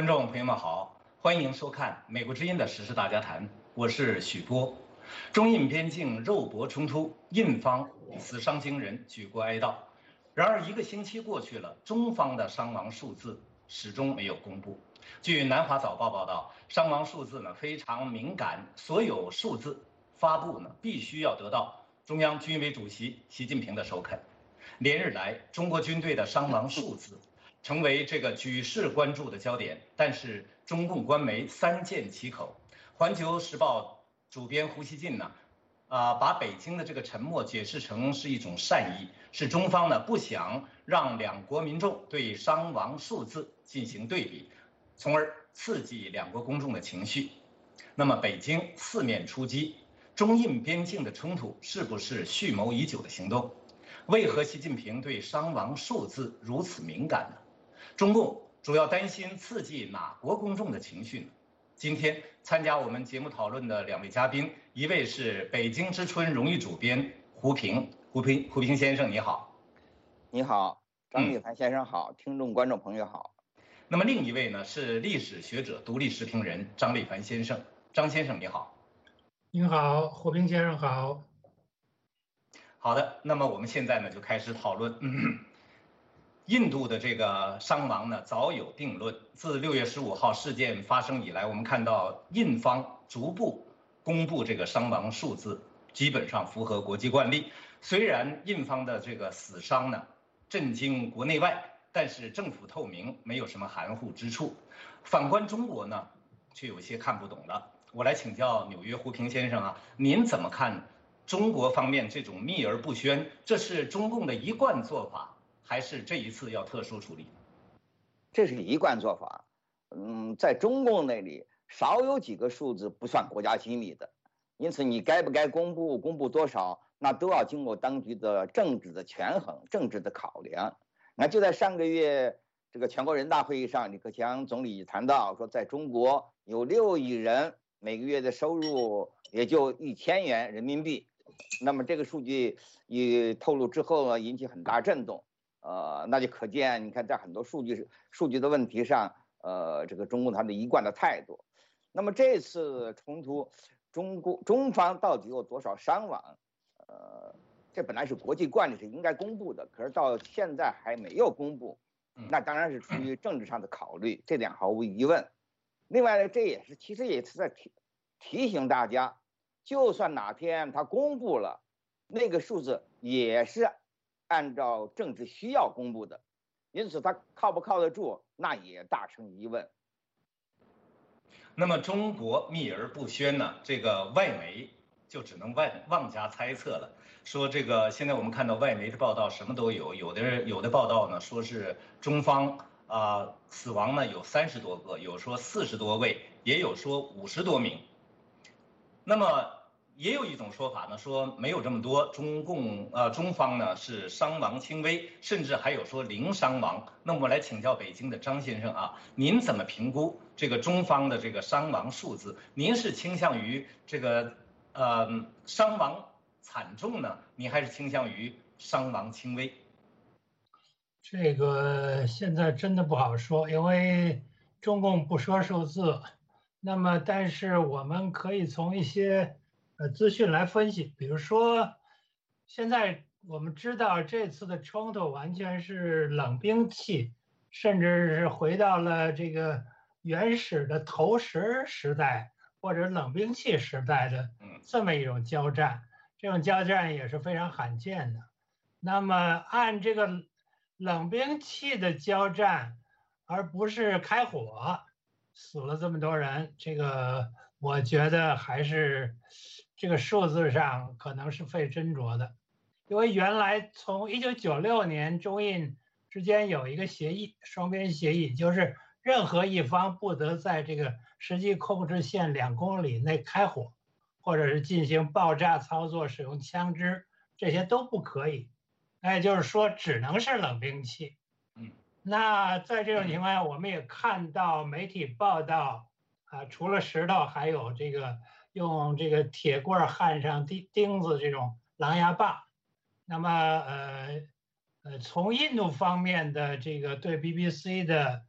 观众朋友们好，欢迎收看《美国之音》的时事大家谈，我是许波。中印边境肉搏冲突，印方死伤惊人，举国哀悼。然而1个星期过去了，中方的伤亡数字始终没有公布。据南华早报报道，伤亡数字呢非常敏感，所有数字发布呢必须要得到中央军委主席习近平的首肯。连日来，中国军队的伤亡数字成为这个举世关注的焦点，但是中共官媒三缄其口。环球时报主编胡锡进呢，把北京的这个沉默解释成是一种善意，是中方呢不想让两国民众对伤亡数字进行对比，从而刺激两国公众的情绪。那么北京四面出击，中印边境的冲突是不是蓄谋已久的行动？为何习近平对伤亡数字如此敏感呢？中共主要担心刺激哪国公众的情绪呢？今天参加我们节目讨论的2位嘉宾，一位是北京之春荣誉主编胡平先生，你好。 你好，张立凡先生好，听众观众朋友好。 那么另一位呢是历史学者、独立时评人张立凡先生，张先生你好。 您好，胡平先生好。 好的，那么我们现在呢就开始讨论。印度的这个伤亡呢早有定论，自6月15号事件发生以来，我们看到印方逐步公布这个伤亡数字，基本上符合国际惯例。虽然印方的这个死伤呢震惊国内外，但是政府透明，没有什么含糊之处。反观中国呢，却有些看不懂了。我来请教纽约胡平先生啊，您怎么看中国方面这种秘而不宣？这是中共的一贯做法，还是这一次要特殊处理？ 这是一贯做法。在中共那里少有几个数字不算国家机密的，因此你该不该公布，公布多少，那都要经过当局的政治的权衡、政治的考量。那就在上个月这个全国人大会议上，李克强总理谈到说，在中国有6亿人每个月的收入也就1000元人民币。那么这个数据一透露之后呢，引起很大震动。那就可见，你看在很多数据的问题上，这个中共他的一贯的态度。那么这次冲突，中方到底有多少伤亡？这本来是国际惯例，是应该公布的，可是到现在还没有公布，那当然是出于政治上的考虑，这点毫无疑问。另外呢，这其实也是在提醒大家，就算哪天他公布了，那个数字也是按照政治需要公布的，因此他靠不靠得住，那也大成疑问。 那么中国秘而不宣呢，这个外媒就只能妄加猜测了。说这个现在我们看到外媒的报道什么都有，有的报道呢说是中方死亡呢有30多个，有说40多位，也有说50多名。那么也有一种说法呢，说没有这么多，中方呢是伤亡轻微，甚至还有说零伤亡。那么我来请教北京的张先生啊，您怎么评估这个中方的这个伤亡数字？您是倾向于这个伤亡惨重呢，您还是倾向于伤亡轻微？ 这个现在真的不好说，因为中共不说数字。那么但是我们可以从一些资讯来分析，比如说现在我们知道这次的冲突完全是冷兵器，甚至是回到了这个原始的投石时代或者冷兵器时代的这么一种交战，这种交战也是非常罕见的。那么按这个冷兵器的交战，而不是开火，死了这么多人，这个我觉得还是这个数字上可能是费斟酌的。因为原来从1996年中印之间有一个协议，双边协议，就是任何一方不得在这个实际控制线2公里内开火，或者是进行爆炸操作、使用枪支，这些都不可以。也就是说只能是冷兵器。那在这种情况下，我们也看到媒体报道除了石头，还有这个用这个铁棍焊上钉子这种狼牙棒。那么从印度方面的这个对 BBC 的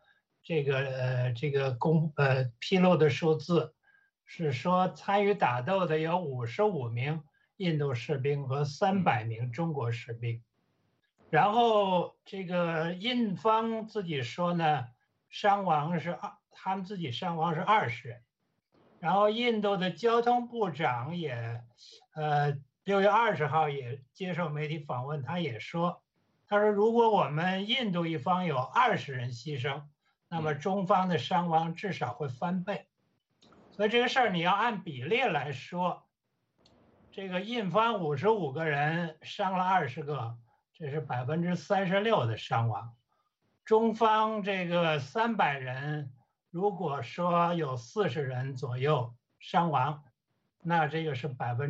披露的数字是说，参与打斗的有55名印度士兵和300名中国士兵。然后这个印方自己说呢，他们自己伤亡是20人。然后印度的交通部长也6月20号也接受媒体访问，他说如果我们印度一方有20人牺牲，那么中方的伤亡至少会翻倍。所以这个事儿你要按比例来说，这个印方55个人伤了20个，这是36%的伤亡。中方这个300人，如果说有40人左右伤亡，那这个是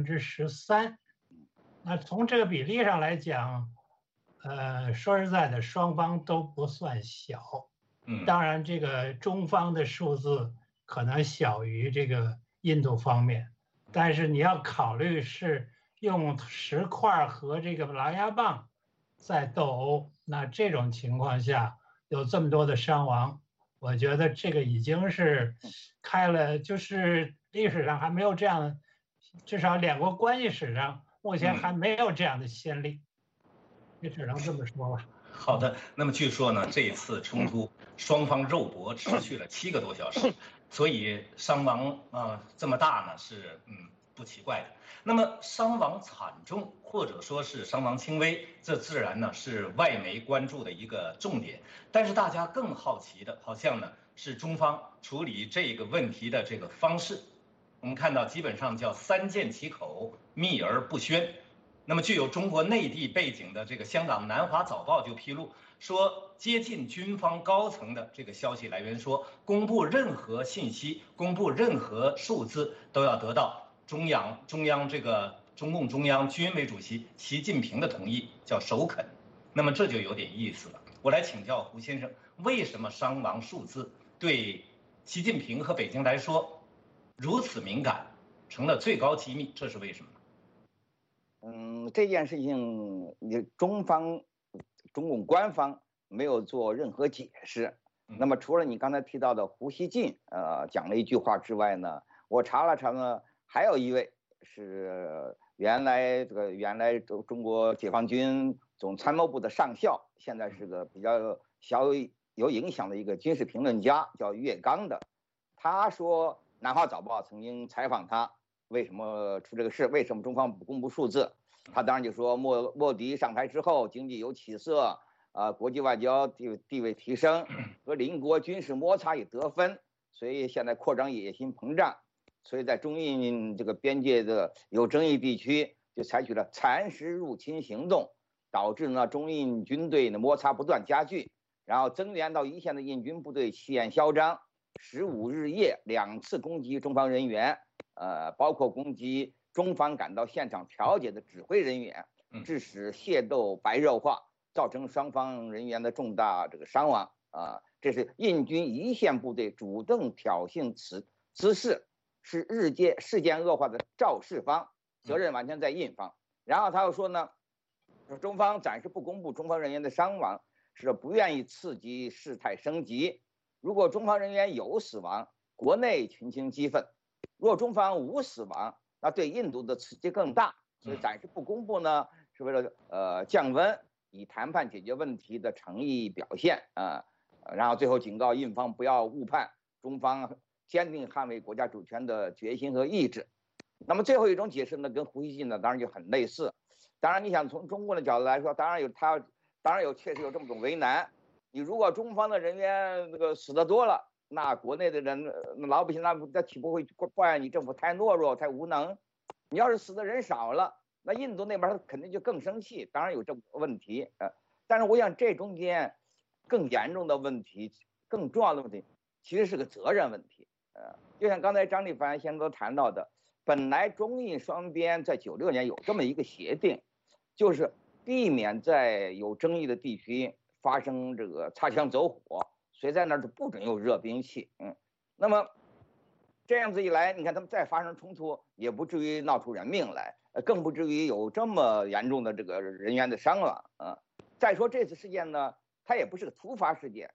13%。那从这个比例上来讲，说实在的，双方都不算小。当然这个中方的数字可能小于这个印度方面，但是你要考虑是用石块和这个狼牙棒在斗殴，那这种情况下有这么多的伤亡，我觉得这个已经是开了，就是历史上还没有这样，至少两国关系史上目前还没有这样的先例，也只能这么说吧。 好的，那么据说呢，这一次冲突双方肉搏持续了7个多小时，所以伤亡这么大呢是不奇怪的。那么伤亡惨重或者说是伤亡轻微，这自然呢是外媒关注的一个重点。但是大家更好奇的，好像呢是中方处理这个问题的这个方式。我们看到基本上叫3缄其口，秘而不宣。那么具有中国内地背景的这个香港南华早报就披露说，接近军方高层的这个消息来源说，公布任何信息、公布任何数字都要得到中央这个中共中央军委主席习近平的同意，叫首肯。那么这就有点意思了。我来请教胡先生，为什么伤亡数字对习近平和北京来说如此敏感，成了最高机密？这是为什么？ 这件事情，中共官方没有做任何解释。那么除了你刚才提到的胡锡进讲了一句话之外呢，我查了查呢，还有一位是原来中国解放军总参谋部的上校，现在是个比较有影响的一个军事评论家，叫岳刚的。他说，南华早报曾经采访他，为什么出这个事？为什么中方不公布数字？他当然就说莫迪上台之后，经济有起色，国际外交地位提升，和邻国军事摩擦也得分，所以现在扩张野心膨胀，所以在中印这个边界的有争议地区，就采取了蚕食入侵行动，导致呢中印军队的摩擦不断加剧，然后增援到一线的印军部队气焰嚣张，15日夜2次攻击中方人员，包括攻击中方赶到现场调解的指挥人员，致使械斗白热化，造成双方人员的重大这个伤亡这是印军一线部队主动挑衅滋事，是事件恶化的肇事方，责任完全在印方。然后他又说呢，中方暂时不公布中方人员的伤亡，是不愿意刺激事态升级。如果中方人员有死亡，国内群情激愤；若中方无死亡，那对印度的刺激更大，所以暂时不公布呢，是为了降温，以谈判解决问题的诚意表现然后最后警告印方不要误判中方坚定捍卫国家主权的决心和意志。那么最后一种解释呢，跟胡锡进呢当然就很类似。当然你想从中共的角度来说，当然确实有这么种为难。你如果中方的人员这个死得多了，那国内的人老百姓那岂不会怪你政府太懦弱太无能？你要是死的人少了，那印度那边他肯定就更生气，当然有这个问题但是我想这中间更严重的问题，更重要的问题其实是个责任问题就像刚才张立凡先生都谈到的，本来中印双边在96年有这么一个协定，就是避免在有争议的地区发生这个擦枪走火，谁在那儿就不准用热兵器那么这样子一来，你看他们再发生冲突也不至于闹出人命来，更不至于有这么严重的这个人员的伤亡再说这次事件呢，它也不是个突发事件，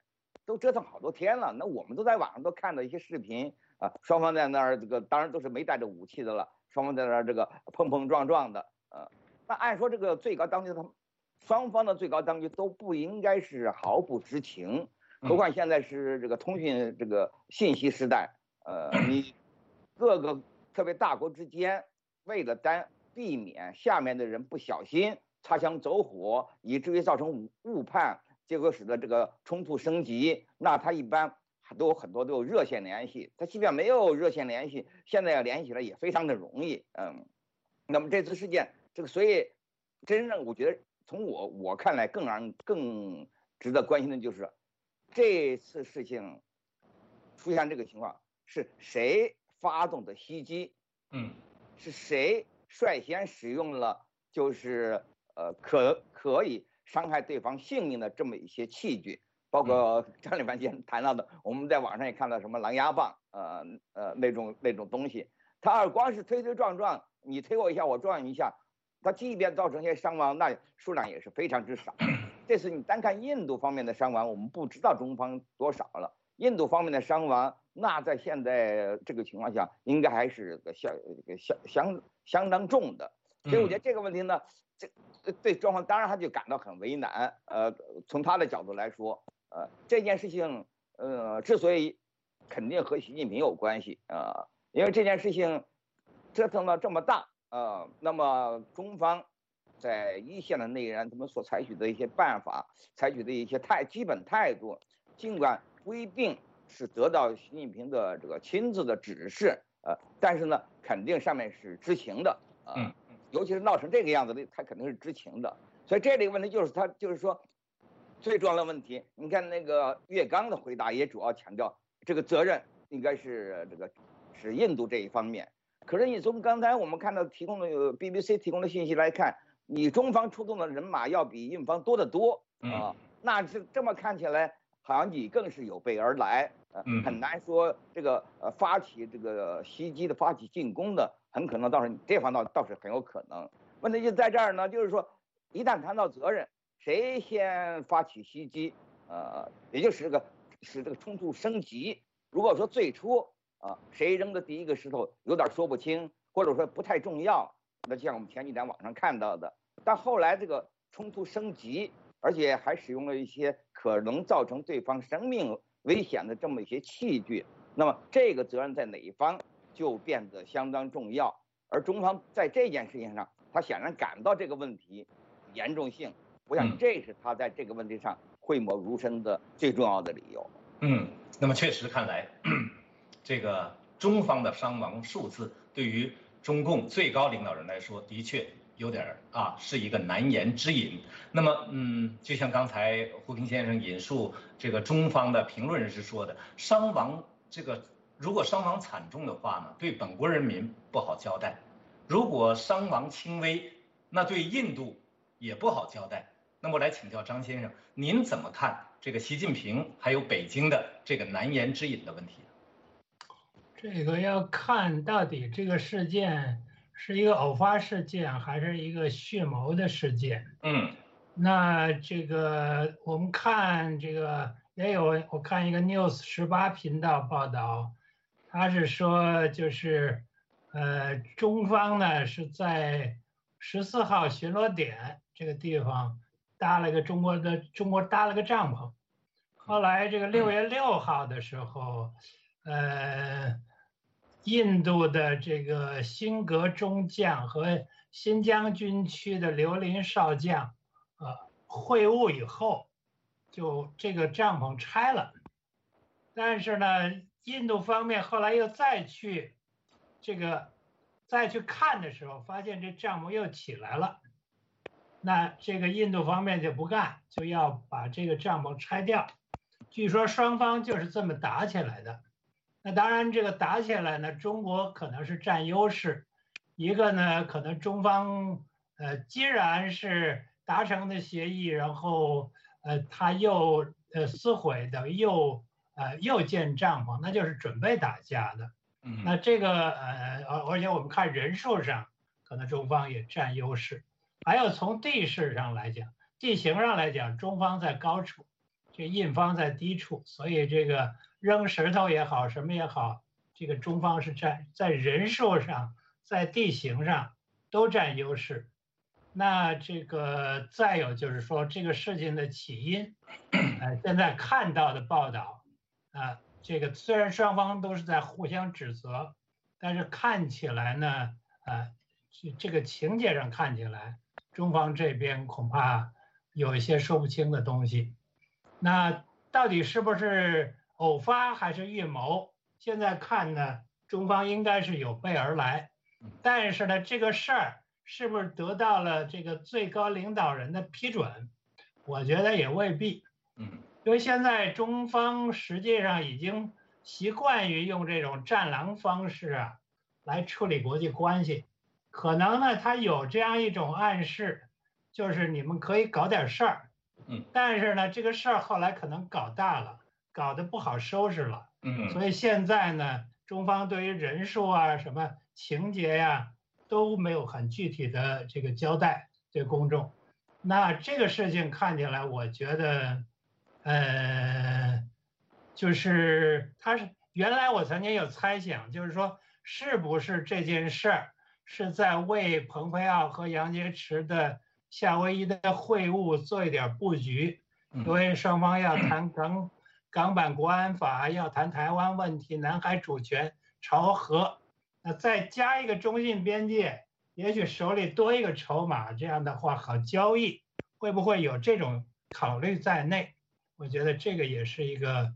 都折腾好多天了，那我们都在网上都看到一些视频啊，双方在那儿这个当然都是没带着武器的了，双方在那儿这个碰碰撞撞的，那按说这个最高当局双方的最高当局都不应该是毫不知情，何况现在是这个通讯这个信息时代，你各个特别大国之间为了避免下面的人不小心擦枪走火，以至于造成误判。结果使得这个冲突升级，那他一般都有很多都有热线联系，他即便没有热线联系，现在要联系起来也非常的容易，那么这次事件，这个所以真正我觉得从我看来更值得关心的就是这次事情出现这个情况是谁发动的袭击，是谁率先使用了就是可以伤害对方性命的这么一些器具，包括张立凡先生谈到的，我们在网上也看到什么狼牙棒，那种东西，他要光是推推撞撞，你推我一下，我撞你一下，他即便造成一些伤亡，那数量也是非常之少。这次你单看印度方面的伤亡，我们不知道中方多少了。印度方面的伤亡，那在现在这个情况下，应该还是相当重的。所以我觉得这个问题呢，对中方当然他就感到很为难。从他的角度来说，这件事情，之所以肯定和习近平有关系因为这件事情折腾到这么大那么中方在一线的内人他们所采取的一些办法，采取的一些基本态度，尽管不一定是得到习近平的这个亲自的指示，但是呢，肯定上面是知情的尤其是闹成这个样子的，他肯定是知情的。所以这里问题就是说，最重要的问题，你看那个岳刚的回答也主要强调这个责任应该是是印度这一方面。可是你从刚才我们看到提供的BBC 提供的信息来看，你中方出动的人马要比印方多得多那这么看起来，好像你更是有备而来，很难说这个发起这个袭击的、发起进攻的，很可能这方倒是很有可能。问题就在这儿呢，就是说，一旦谈到责任，谁先发起袭击，也就使这个冲突升级。如果说最初谁扔的第一个石头有点说不清，或者说不太重要，那就像我们前几天网上看到的，但后来这个冲突升级，而且还使用了一些可能造成对方生命危险的这么一些器具，那么这个责任在哪一方就变得相当重要。而中方在这件事情上，他显然感到这个问题严重性，我想这是他在这个问题上讳莫如深的最重要的理由。 那么确实看来，这个中方的伤亡数字对于中共最高领导人来说，的确有点是一个难言之隐。那么就像刚才胡平先生引述这个中方的评论人士说的，伤亡如果伤亡惨重的话呢，对本国人民不好交代；如果伤亡轻微，那对印度也不好交代。那么我来请教张先生，您怎么看这个习近平还有北京的这个难言之隐的问题？ 这个要看到底这个事件是一个偶发事件还是一个蓄谋的事件。那这个我们看这个我看一个 News 18频道报道，他是说就是中方呢是在14号巡逻点这个地方中国搭了个帐篷，后来这个6月6号的时候印度的这个辛格中将和新疆军区的刘林少将会晤以后，就这个帐篷拆了。但是呢，印度方面后来又再去看的时候，发现这帐篷又起来了。那这个印度方面就不干，就要把这个帐篷拆掉。据说双方就是这么打起来的。那当然，这个打起来呢，中国可能是占优势。一个呢，可能中方既然是达成的协议，然后他又撕毁的，又建帐篷，那就是准备打架的。那这个而且我们看人数上，可能中方也占优势。还有从地势上来讲，地形上来讲，中方在高处。 这印方在低处，所以这个扔石头也好，什么也好，这个中方是在人数上，在地形上都占优势。那这个再有就是说这个事情的起因，现在看到的报道，这个虽然双方都是在互相指责，但是看起来呢，这个情节上看起来，中方这边恐怕有一些说不清的东西。那到底是不是偶发还是预谋？现在看呢，中方应该是有备而来，但是呢，这个事儿是不是得到了这个最高领导人的批准？我觉得也未必。因为现在中方实际上已经习惯于用这种战狼方式来处理国际关系，可能呢，他有这样一种暗示，就是你们可以搞点事儿。但是呢，这个事儿后来可能搞大了，搞得不好收拾了。所以现在呢，中方对于人数什么情节都没有很具体的这个交代对公众。那这个事情看起来，我觉得，就是原来我曾经有猜想，就是说是不是这件事儿是在为蓬佩奥和杨洁篪的夏威夷的会晤做一点布局，因为双方要谈港版国安法，要谈台湾问题、南海主权、朝核，那再加一个中印边界，也许手里多一个筹码，这样的话好交易，会不会有这种考虑在内？我觉得这个也是一个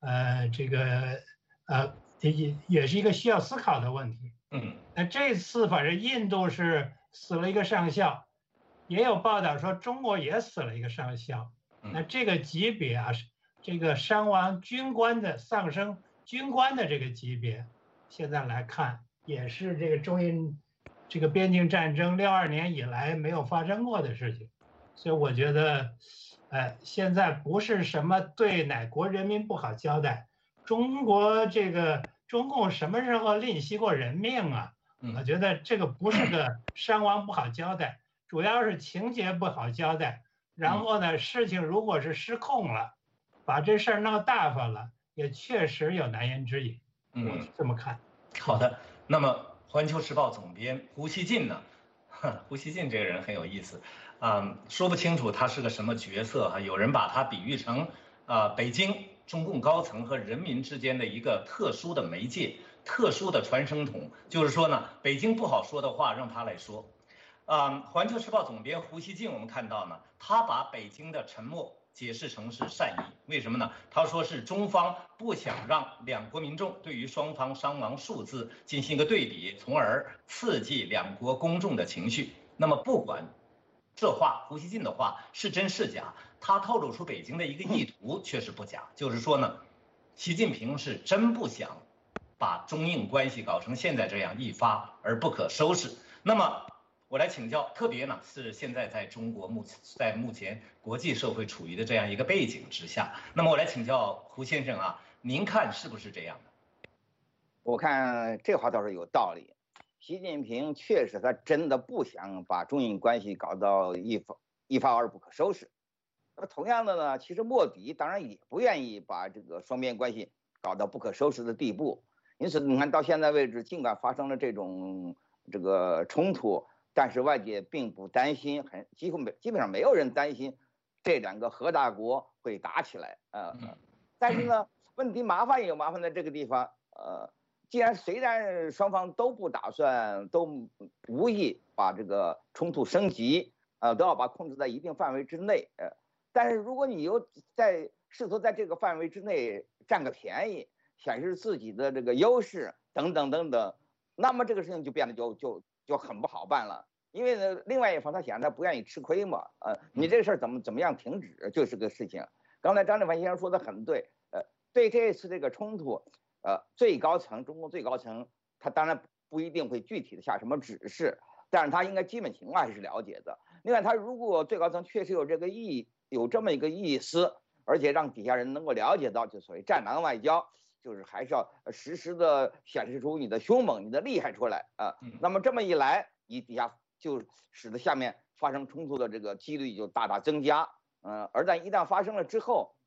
也是一个需要思考的问题。那这次反正印度是死了一个上校，也有报道说中国也死了一个上校。那这个级别这个伤亡军官的丧生军官的这个级别，现在来看也是这个中印这个边境战争62年以来没有发生过的事情。所以我觉得，现在不是什么对哪国人民不好交代，中共什么时候吝惜过人命啊？我觉得这个不是个伤亡不好交代，主要是情节不好交代。然后呢，事情如果是失控了，把这事儿闹大发了，也确实有难言之隐。我是这么看。 好的，那么《环球时报》总编胡锡进呢？胡锡进这个人很有意思，说不清楚他是个什么角色有人把他比喻成北京中共高层和人民之间的一个特殊的媒介、特殊的传声筒，就是说呢，北京不好说的话让他来说。环球时报总编胡锡进，我们看到呢，他把北京的沉默解释成是善意，为什么呢？他说是中方不想让两国民众对于双方伤亡数字进行一个对比，从而刺激两国公众的情绪。那么不管这话，胡锡进的话是真是假，他透露出北京的一个意图确实不假，就是说呢，习近平是真不想把中印关系搞成现在这样一发而不可收拾。那么我来请教，特别呢是现在在中国在目前国际社会处于的这样一个背景之下，那么我来请教胡先生您看是不是这样的？ 我看这话倒是有道理，习近平确实他真的不想把中印关系搞到一发而不可收拾。同样的呢，其实莫迪当然也不愿意把这个双边关系搞到不可收拾的地步。因此你看到现在为止，尽管发生了这种冲突，但是外界并不担心，基本上没有人担心这两个核大国会打起来。但是呢，问题麻烦也有麻烦在这个地方。虽然双方都不打算，都无意把这个冲突升级，都要把控制在一定范围之内。但是如果你又试图在这个范围之内占个便宜，显示自己的这个优势等等等等，那么这个事情就变得就很不好办了。因为呢，另外一方他显然他不愿意吃亏嘛，你这个事儿怎么样停止就是个事情。刚才张立凡先生说的很对，对这次这个冲突，中共最高层他当然不一定会具体的下什么指示，但是他应该基本情况还是了解的。另外，他如果最高层确实有这么一个意思，而且让底下人能够了解到，就所谓战狼外交，就是还是要实时的显示出你的凶猛、你的厉害出来那么这么一来，你底下就使得下面发生冲突的这个几率就大大增加。而一旦发生了之后，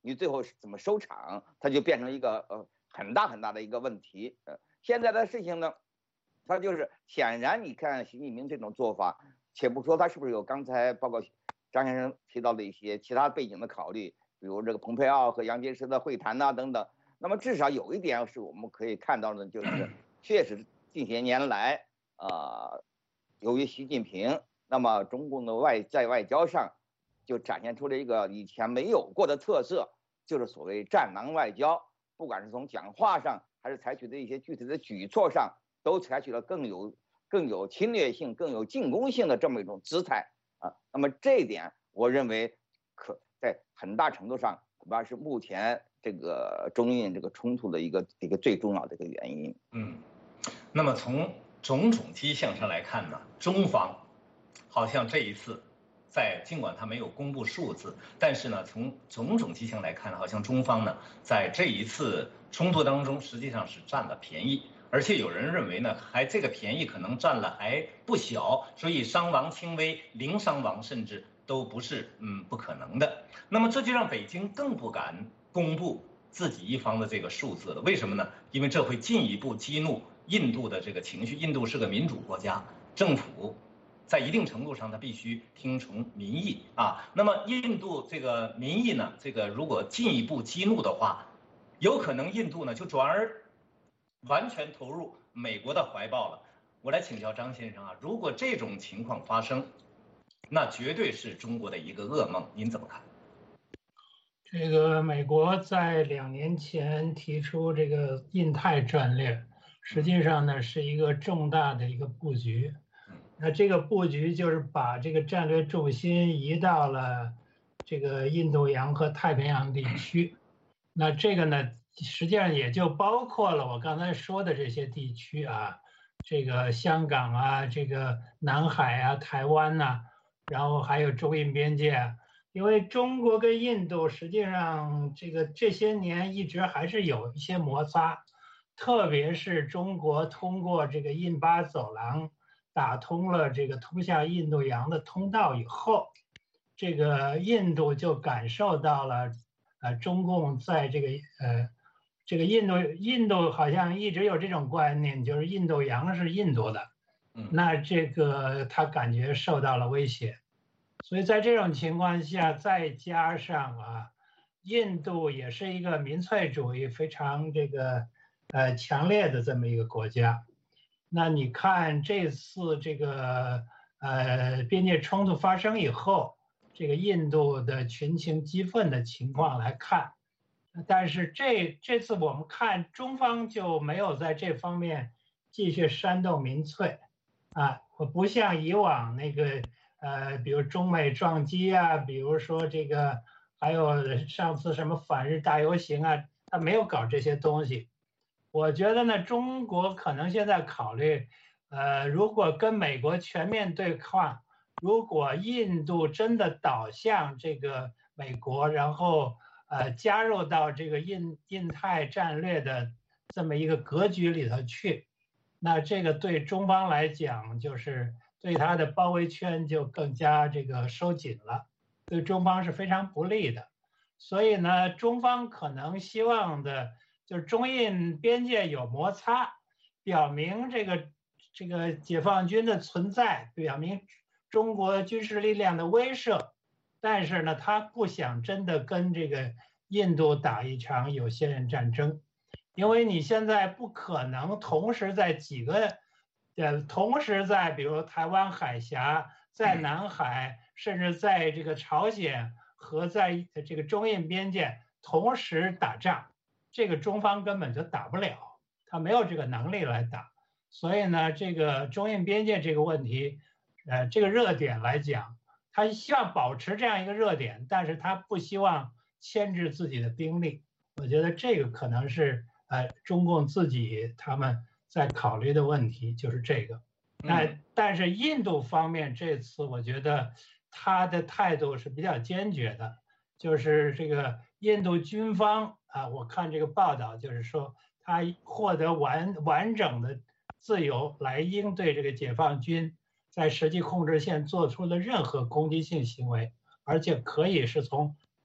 你最后怎么收场，它就变成一个很大很大的一个问题。现在的事情呢，它就是显然你看习近平这种做法，且不说他是不是有刚才包括张先生提到的一些其他背景的考虑，比如这个蓬佩奥和杨洁篪的会谈呐等等。那么至少有一点是我们可以看到的，就是确实近些年来由于习近平，那么中共的在外交上就展现出了一个以前没有过的特色，就是所谓战狼外交。不管是从讲话上，还是采取的一些具体的举措上，都采取了更有侵略性、更有进攻性的这么一种姿态啊。那么这一点，我认为在很大程度上恐怕是目前这个中印这个冲突的一个最重要的一个原因。 那么从种种迹象上来看呢，中方好像这一次尽管他没有公布数字，但是呢，从种种迹象来看，好像中方呢在这一次冲突当中实际上是占了便宜，而且有人认为呢，这个便宜可能占了还不小，所以伤亡轻微，零伤亡甚至都不是不可能的。那么这就让北京更不敢公布自己一方的这个数字了。为什么呢？因为这会进一步激怒印度的这个情绪。印度是个民主国家，政府在一定程度上，它必须听从民意啊。那么印度这个民意呢，这个如果进一步激怒的话，有可能印度呢就转而完全投入美国的怀抱了。我来请教张先生啊，如果这种情况发生，那绝对是中国的一个噩梦，您怎么看？ 这个美国在2年前提出这个印太战略，实际上呢是一个重大的一个布局。那这个布局就是把这个战略重心移到了这个印度洋和太平洋地区。那这个呢，实际上也就包括了我刚才说的这些地区啊，这个香港啊，这个南海啊，台湾呐，然后还有中印边界啊。因为中国跟印度实际上这些年一直还是有一些摩擦，特别是中国通过这个印巴走廊打通了这个通向印度洋的通道以后，这个印度就感受到了中共在这个印度好像一直有这种观念，就是印度洋是印度的，那这个他感觉受到了威胁。所以在这种情况下，再加上印度也是一个民粹主义非常强烈的这么一个国家。那你看这次这个边界冲突发生以后，这个印度的群情激愤的情况来看，但是这次我们看中方就没有在这方面继续煽动民粹不像以往比如中美撞击啊，比如说这个还有上次什么反日大游行啊，他没有搞这些东西。我觉得呢，中国可能现在考虑，如果跟美国全面对抗，如果印度真的倒向这个美国，然后加入到这个印太战略的这么一个格局里头去，那这个对中方来讲就是对它的包围圈就更加收紧了，对中方是非常不利的。所以呢，中方可能希望的就是中印边界有摩擦，表明这个解放军的存在，表明中国军事力量的威慑，但是呢，他不想真的跟这个印度打一场有限任战争，因为你现在不可能同时在比如台湾海峡，在南海，甚至在这个朝鲜和在这个中印边界同时打仗，这个中方根本就打不了，他没有这个能力来打。所以呢，这个中印边界这个问题，这个热点来讲，他希望保持这样一个热点，但是他不希望牵制自己的兵力。我觉得这个可能是中共自己他们在考虑的问题，就是这个。但是印度方面这次我觉得他的态度是比较坚决的，就是这个印度军方我看这个报道就是说他获得完整的自由来应对这个解放军在实际控制线做出的任何攻击性行为，而且可以是从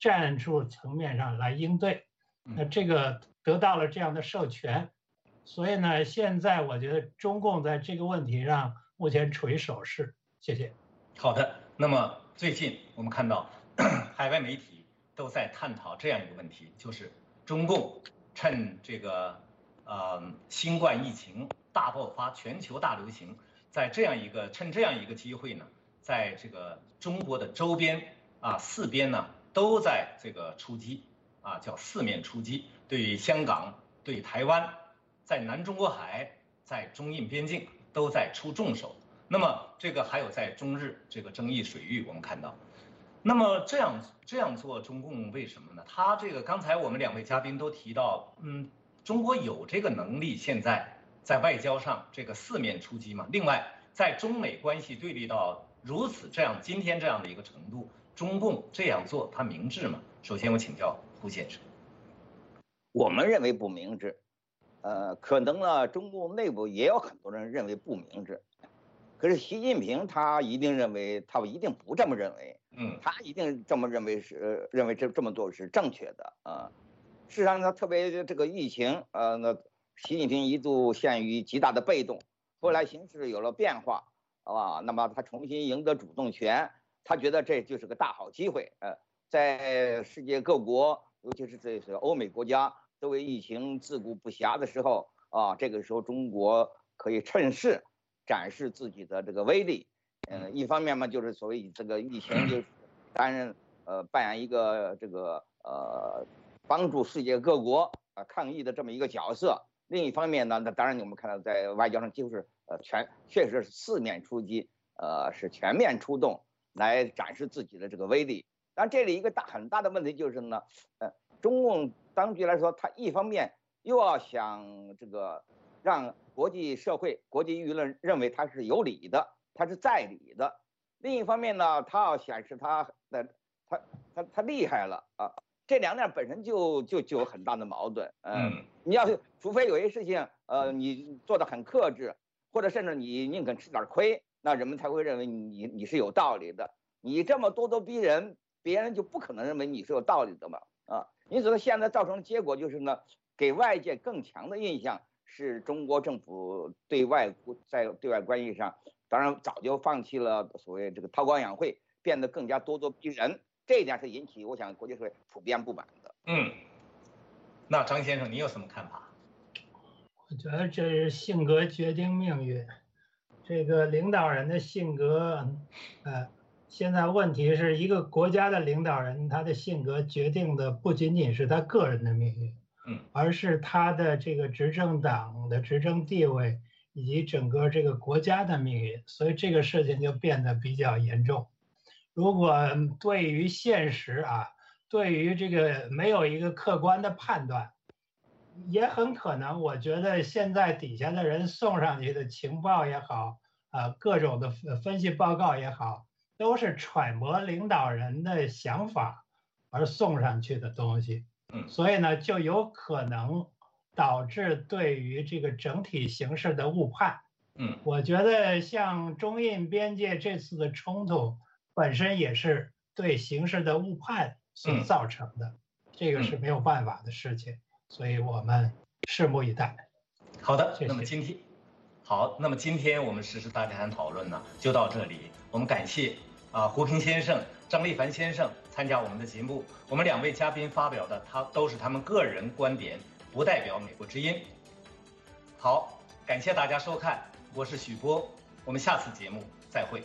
战术层面上来应对。那这个得到了这样的授权，所以呢，现在我觉得中共在这个问题上目前处于守势。谢谢。 好的，那么最近我们看到海外媒体都在探讨这样一个问题，就是中共趁这个新冠疫情大爆发、全球大流行，趁这样一个机会呢，在这个中国的周边四边呢都在这个出击叫四面出击，对香港、对台湾，在南中国海、在中印边境都在出重手。那么这个还有在中日这个争议水域，我们看到，那么这样做，中共为什么呢？他这个刚才我们2位嘉宾都提到，中国有这个能力现在在外交上这个四面出击吗？另外，在中美关系对立到今天这样的一个程度，中共这样做他明智吗？首先我请教胡先生。 我们认为不明智，可能呢，中共内部也有很多人认为不明智。可是习近平他一定不这么认为，他一定这么认为这么做是正确的事实上，他特别这个疫情，那习近平一度陷于极大的被动，后来形势有了变化，那么他重新赢得主动权，他觉得这就是个大好机会，在世界各国，尤其是这些欧美国家都为疫情自顾不暇的时候这个时候中国可以趁势展示自己的这个威力，一方面嘛，就是所谓这个疫情就是扮演一个这个帮助世界各国抗疫的这么一个角色。另一方面呢，那当然我们看到在外交上几乎是确实是四面出击，是全面出动来展示自己的这个威力。但这里一个很大的问题就是呢，中共当局来说，他一方面又要想这个让国际社会、国际舆论认为他是有理的，他是在理的；另一方面呢，他要显示他厉害了这两点本身就有很大的矛盾。你要是除非有些事情你做得很克制，或者甚至你宁肯吃点亏，那人们才会认为你是有道理的。你这么咄咄逼人，别人就不可能认为你是有道理的嘛因此现在造成的结果就是呢，给外界更强的印象是中国政府在对外关系上，当然早就放弃了所谓这个韬光养晦，变得更加咄咄逼人。这一点是引起我想国际社会普遍不满的。 那张先生你有什么看法？ 我觉得这是性格决定命运，这个领导人的性格，现在问题是一个国家的领导人，他的性格决定的不仅仅是他个人的命运，而是他的这个执政党的执政地位以及整个这个国家的命运，所以这个事情就变得比较严重。如果对于现实对于这个没有一个客观的判断，也很可能，我觉得现在底下的人送上去的情报也好，各种的分析报告也好，都是揣摩领导人的想法而送上去的东西。所以呢，就有可能导致对于这个整体形势的误判。我觉得像中印边界这次的冲突本身也是对形势的误判所造成的，这个是没有办法的事情，所以我们拭目以待。 好的， 谢谢。 那么今天我们时事大家谈讨论呢就到这里，我们感谢胡平先生、张立凡先生参加我们的节目。我们2位嘉宾发表的都是他们个人观点，不代表美国之音。好，感谢大家收看，我是许波，我们下次节目再会。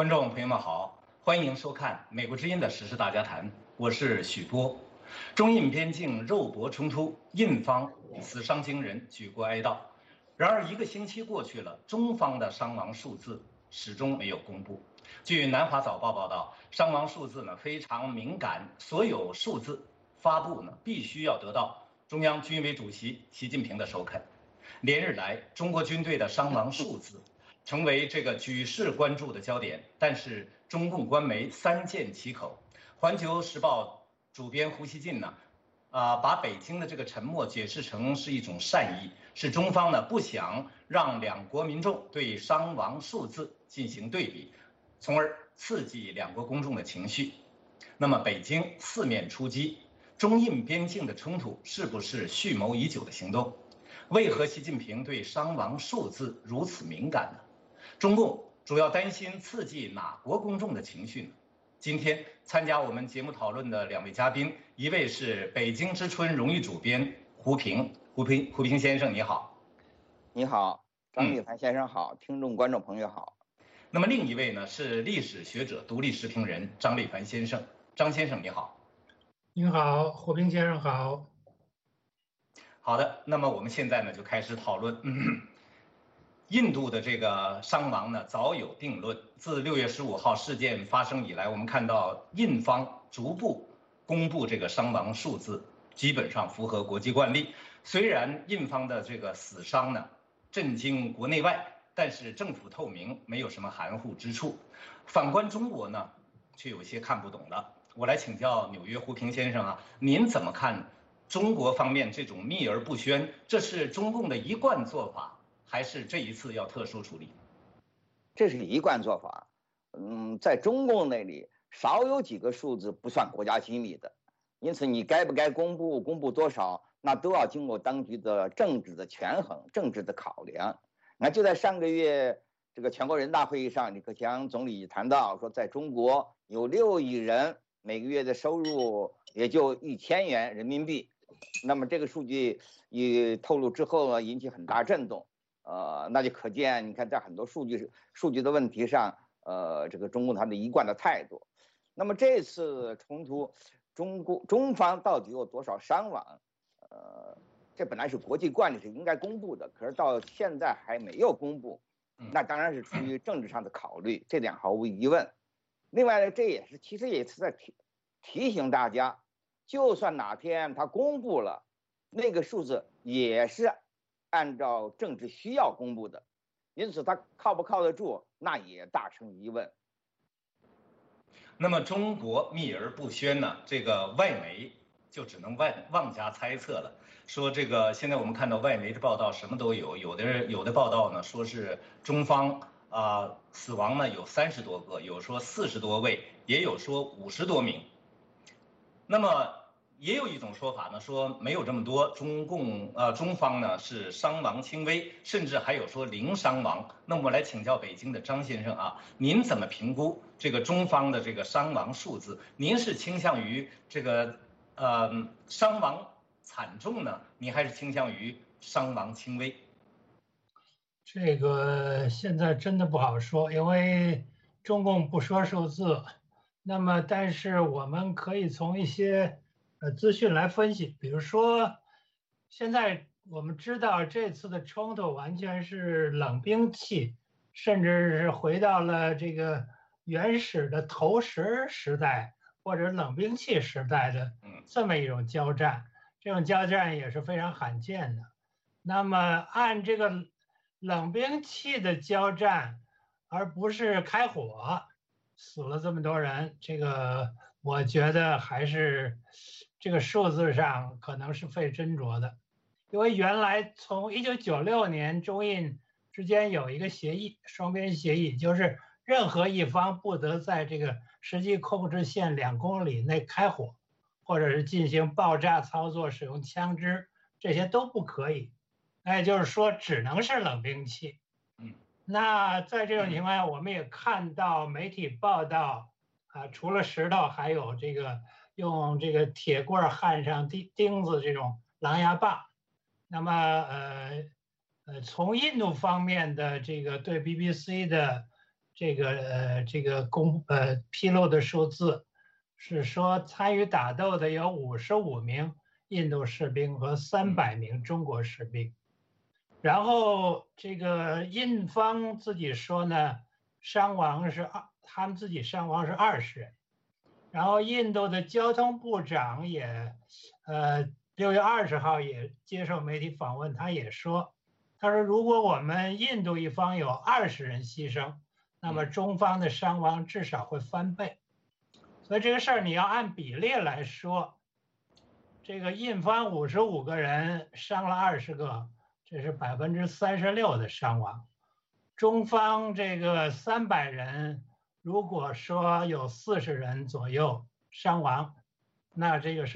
观众朋友们好，欢迎收看《美国之音》的时事大家谈，我是许波。中印边境肉搏冲突，印方死伤惊人，举国哀悼。然而1个星期过去了，中方的伤亡数字始终没有公布。据南华早报报道，伤亡数字呢非常敏感，所有数字发布呢必须要得到中央军委主席习近平的首肯。连日来，中国军队的伤亡数字成为这个举世关注的焦点，但是中共官媒三缄其口。环球时报主编胡锡进呢，把北京的这个沉默解释成是一种善意，是中方呢不想让两国民众对伤亡数字进行对比，从而刺激两国公众的情绪。那么北京四面出击，中印边境的冲突是不是蓄谋已久的行动？为何习近平对伤亡数字如此敏感呢？中共主要担心刺激哪国公众的情绪呢？今天参加我们节目讨论的2位嘉宾，一位是北京之春荣誉主编胡平先生，你好。 你好，张立凡先生好，听众观众朋友好。 那么另一位呢是历史学者、独立时评人张立凡先生，张先生你好。 您好，胡平先生好。 好的，那么我们现在呢就开始讨论。印度的这个伤亡呢早有定论，自6月15号事件发生以来，我们看到印方逐步公布这个伤亡数字，基本上符合国际惯例。虽然印方的这个死伤呢震惊国内外，但是政府透明，没有什么含糊之处。反观中国呢，却有些看不懂了。我来请教纽约胡平先生啊，您怎么看中国方面这种秘而不宣？这是中共的一贯做法，还是这一次要特殊处理？ 这是一贯做法。在中共那里，少有几个数字不算国家机密的，因此你该不该公布，公布多少，那都要经过当局的政治的权衡、政治的考量。那就在上个月这个全国人大会议上，李克强总理谈到说，在中国有6亿人每个月的收入也就1000元人民币。那么这个数据一透露之后呢，引起很大震动。那就可见，你看在很多数据的问题上，这个中共他的一贯的态度。那么这次冲突，中方到底有多少伤亡？这本来是国际惯例，是应该公布的，可是到现在还没有公布，那当然是出于政治上的考虑，这点毫无疑问。另外呢，这其实也是在提醒大家，就算哪天他公布了，那个数字也是按照政治需要公布的，因此他靠不靠得住，那也大成疑问。 那么中国秘而不宣呢？这个外媒就只能妄加猜测了。说这个现在我们看到外媒的报道什么都有，有的报道呢说是中方死亡呢有30多个，有说40多位，也有说50多名。那么也有一种说法呢，说没有这么多，中方呢是伤亡轻微，甚至还有说零伤亡。那我们来请教北京的张先生啊，您怎么评估这个中方的这个伤亡数字？您是倾向于这个伤亡惨重呢，您还是倾向于伤亡轻微？ 这个现在真的不好说，因为中共不说数字。那么但是我们可以从一些资讯来分析，比如说现在我们知道这次的冲突完全是冷兵器，甚至是回到了这个原始的投石时代或者冷兵器时代的这么一种交战，这种交战也是非常罕见的。那么按这个冷兵器的交战，而不是开火，死了这么多人，这个我觉得还是这个数字上可能是费斟酌的。因为原来从1996年中印之间有一个协议，双边协议，就是任何一方不得在这个实际控制线2公里内开火，或者是进行爆炸操作、使用枪支，这些都不可以。那也就是说，只能是冷兵器。那在这种情况下，我们也看到媒体报道除了石头，还有这个用这个铁棍焊上钉子这种狼牙棒。那么从印度方面的这个对 BBC 的披露的数字是说，参与打斗的有55名印度士兵和300名中国士兵。然后这个印方自己说呢，他们自己伤亡是20人。然后印度的交通部长也6月20号也接受媒体访问，他说如果我们印度一方有20人牺牲，那么中方的伤亡至少会翻倍。所以这个事儿你要按比例来说，这个印方55个人伤了20个，这是36%的伤亡。中方这个300人，如果说有40人左右伤亡，那这个是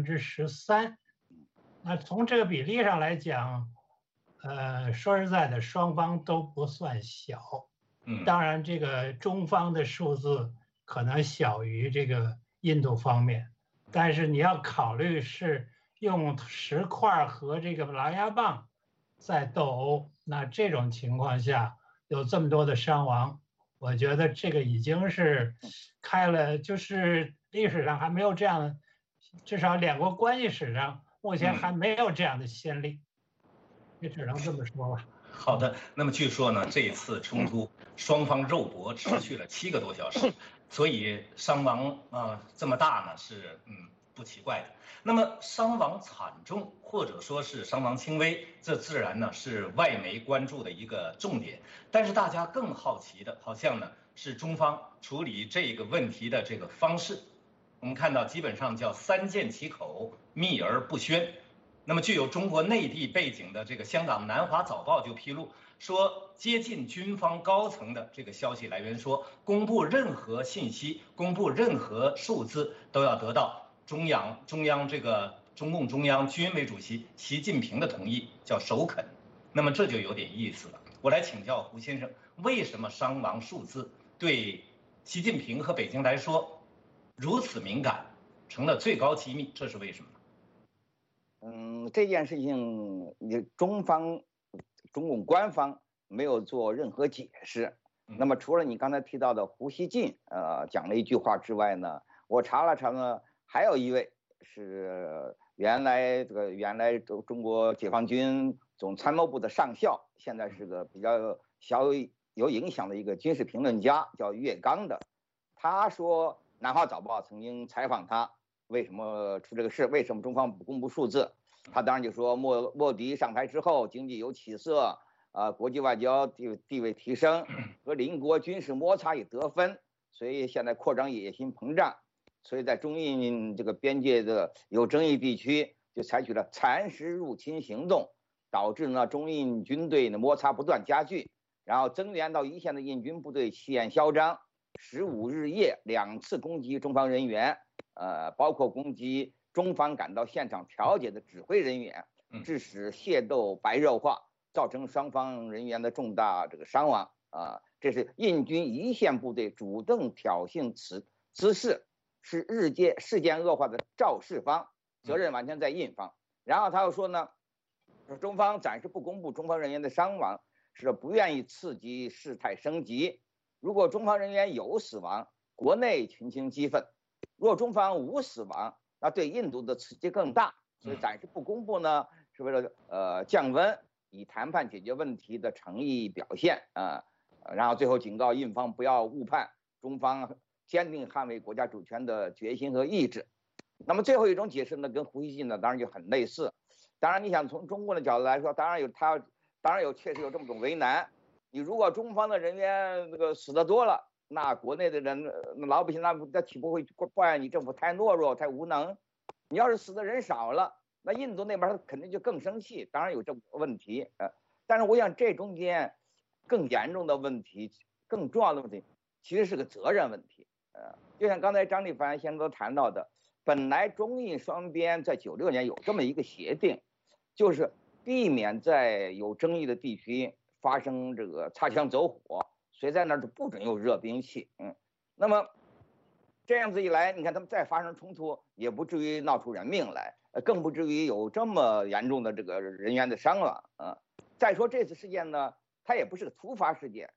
13%。那从这个比例上来讲，说实在的，双方都不算小。当然这个中方的数字可能小于这个印度方面，但是你要考虑是用石块和这个狼牙棒在斗殴，那这种情况下有这么多的伤亡，我觉得这个已经是开了，就是历史上还没有这样，至少两国关系史上目前还没有这样的先例，也只能这么说吧。 好的，那么据说呢，这一次冲突双方肉搏持续了7个多小时，所以伤亡这么大呢是不奇怪的。那么伤亡惨重或者说是伤亡轻微，这自然呢是外媒关注的一个重点。但是大家更好奇的，好像呢是中方处理这个问题的这个方式。我们看到基本上叫3缄其口，秘而不宣。那么具有中国内地背景的这个香港南华早报就披露说，接近军方高层的这个消息来源说，公布任何信息、公布任何数字都要得到中央这个中共中央军委主席习近平的同意，叫首肯。那么这就有点意思了。我来请教胡先生，为什么伤亡数字对习近平和北京来说如此敏感，成了最高机密？这是为什么呢？ 这件事情，中共官方没有做任何解释。那么除了你刚才提到的胡锡进讲了一句话之外呢，我查了查呢，还有一位是原来中国解放军总参谋部的上校，现在是个比较有影响的一个军事评论家，叫岳刚的。他说，南华早报曾经采访他，为什么出这个事？为什么中方不公布数字？他当然就说莫迪上台之后，经济有起色，国际外交地位提升，和邻国军事摩擦也得分，所以现在扩张野心膨胀，所以在中印这个边界的有争议地区，就采取了蚕食入侵行动，导致呢中印军队的摩擦不断加剧，然后增援到一线的印军部队气焰嚣张，15日夜2次攻击中方人员，包括攻击中方赶到现场调解的指挥人员，致使械斗白热化，造成双方人员的重大这个伤亡这是印军一线部队主动挑衅滋事，是事件恶化的肇事方，责任完全在印方。然后他又说呢，中方暂时不公布中方人员的伤亡，是不愿意刺激事态升级。如果中方人员有死亡，国内群情激愤；若中方无死亡，那对印度的刺激更大。所以暂时不公布呢，是为了降温，以谈判解决问题的诚意表现然后最后警告印方不要误判中方坚定捍卫国家主权的决心和意志。那么最后一种解释呢，跟胡锡进呢当然就很类似。当然你想从中共的角度来说，当然确实有这么种为难。你如果中方的人员死得多了，那国内的人老百姓那岂不会抱怨你政府太懦弱太无能？你要是死的人少了，那印度那边他肯定就更生气，当然有这个问题但是我想这中间更严重的问题，更重要的问题其实是个责任问题就像刚才张立凡先生都谈到的，本来中印双边在96年有这么一个协定，就是避免在有争议的地区发生这个擦枪走火，谁在那儿就不准用热兵器那么这样子一来，你看他们再发生冲突也不至于闹出人命来，更不至于有这么严重的这个人员的伤亡再说这次事件呢，它也不是个突发事件，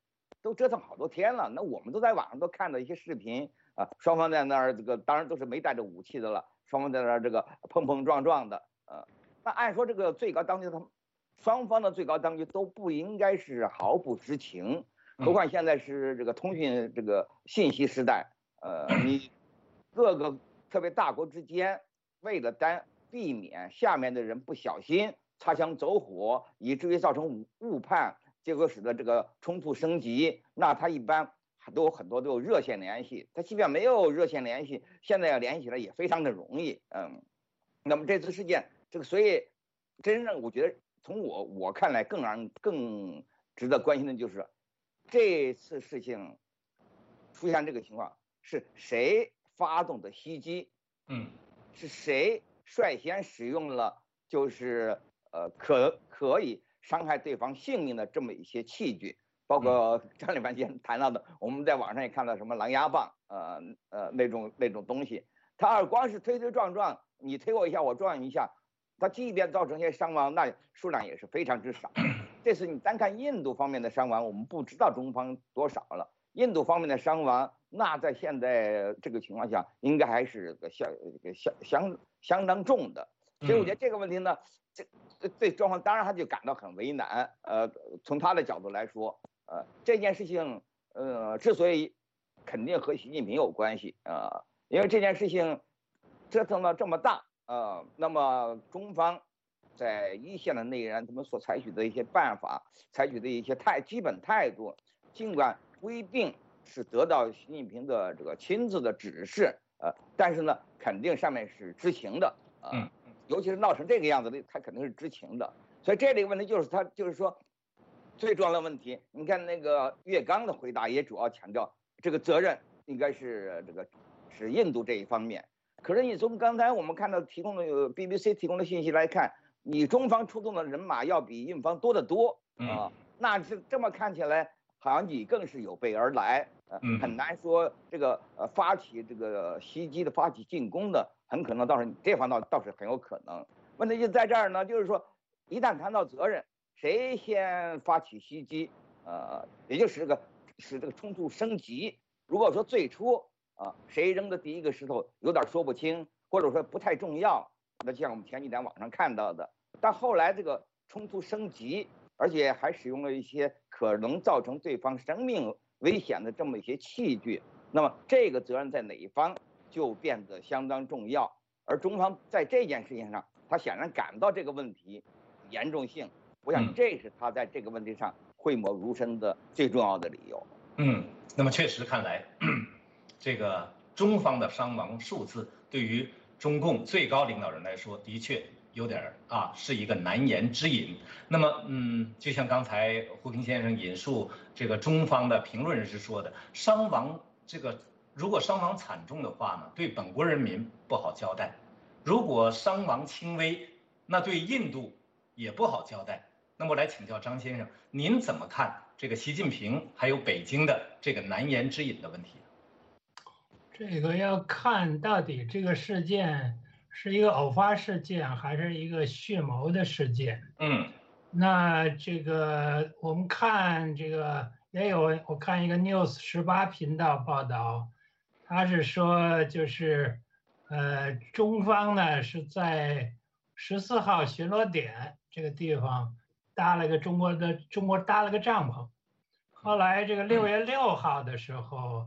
都折腾好多天了。那我们都在网上都看到一些视频啊，双方在那儿这个当然都是没带着武器的了，双方在那儿这个碰碰撞撞的。那按说这个最高当局双方的最高当局都不应该是毫不知情，何况现在是这个通讯这个信息时代，你各个特别大国之间为了避免下面的人不小心擦枪走火，以至于造成误判，结果使得这个冲突升级，那他一般都有很多都有热线联系，他即便没有热线联系，现在要联系起来也非常的容易。那么这次事件，这个所以真正我觉得从我看来更值得关心的就是这次事情出现这个情况是谁发动的袭击？是谁率先使用了就是可以伤害对方性命的这么一些器具，包括张立凡先生谈到的，我们在网上也看到什么狼牙棒，那种东西，他要光是推推撞撞，你推我一下，我撞你一下，他即便造成一些伤亡，那数量也是非常之少。这次你单看印度方面的伤亡，我们不知道中方多少了。印度方面的伤亡，那在现在这个情况下，应该还是相当重的。所以我觉得这个问题呢，这对中方当然他就感到很为难。从他的角度来说，这件事情，之所以肯定和习近平有关系因为这件事情折腾到这么大，那么中方在一线的内人他们所采取的一些办法，采取的一些基本态度，尽管不一定是得到习近平的这个亲自的指示，但是呢，肯定上面是知情的，尤其是闹成这个样子的，他肯定是知情的。所以这里问题就是他就是说，最重要的问题，你看那个岳刚的回答也主要强调这个责任应该是是印度这一方面。可是你从刚才我们看到提供的BBC 提供的信息来看，你中方出动的人马要比印方多得多那这么看起来，好像你更是有备而来，很难说这个发起这个袭击的、发起进攻的，很可能倒是这方倒是很有可能。问题就在这儿呢，就是说，一旦谈到责任，谁先发起袭击，也就是使这个冲突升级。如果说最初谁扔的第一个石头有点说不清，或者说不太重要，那就像我们前几天网上看到的，但后来这个冲突升级，而且还使用了一些可能造成对方生命危险的这么一些器具，那么这个责任在哪一方就变得相当重要。而中方在这件事情上，他显然感到这个问题严重性，我想这是他在这个问题上讳莫如深的最重要的理由。 那么确实看来，这个中方的伤亡数字对于中共最高领导人来说，的确有点是一个难言之隐。那么就像刚才胡平先生引述这个中方的评论人士说的，伤亡如果伤亡惨重的话呢，对本国人民不好交代；如果伤亡轻微，那对印度也不好交代。那么我来请教张先生，您怎么看这个习近平还有北京的这个难言之隐的问题？ 这个要看到底这个事件是一个偶发事件还是一个蓄谋的事件。那这个我们看这个我看一个 News 18频道报道，他是说就是中方呢是在14号巡逻点这个地方中国搭了个帐篷，后来这个6月6号的时候，